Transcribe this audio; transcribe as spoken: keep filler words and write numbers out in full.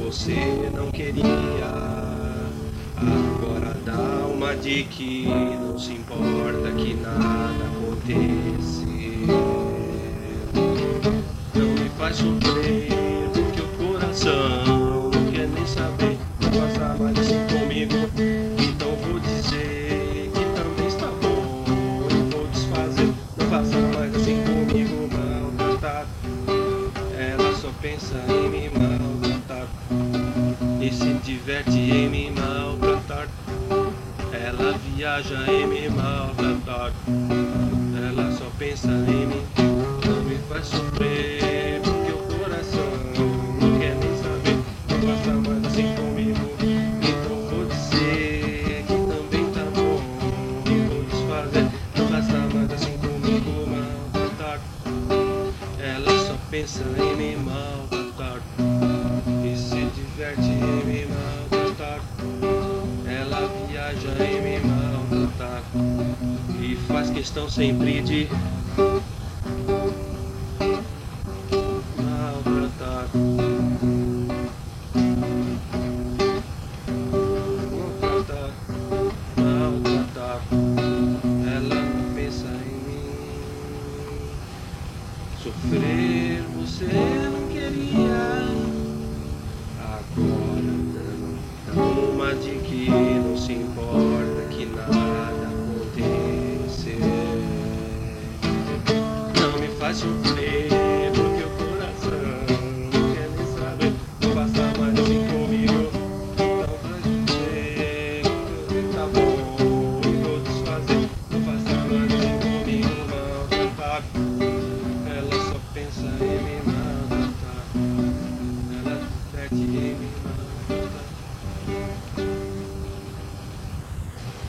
você não queria. Agora dá uma de que não se importa que nada aconteceu. Não me faz sofrer, porque o coração não quer nem saber. Não faça mais assim comigo, então vou dizer que também está bom e vou desfazer. Não faça mais assim comigo, maltratado. Ela só pensa em me maltratar e se diverte em me maltratar. Ela viaja em me maltratar. Ela só pensa em mim. Não me faz sofrer, porque o coração não quer nem saber. Não faça mais assim comigo, então vou dizer que também tá bom e vou desfazer. Não faça mais assim comigo, maltratar. Ela só pensa em me maltratar e se diverte em me maltratar. Ela viaja em me maltratar e faz questão sempre de maltratar. Maltratar, maltratar. Ela não pensa em mim. Sofrer você não queria. Agora não. Dá uma de que não se importa que nada aconteceu. Não me faz sofrer, porque o coração não quer nem saber. Não faça mais assim comigo, então vai dizer que tá bom e vou desfazer. Não faça mais assim comigo, maltratar. Ela só pensa em me maltratar. Ela perde em mim.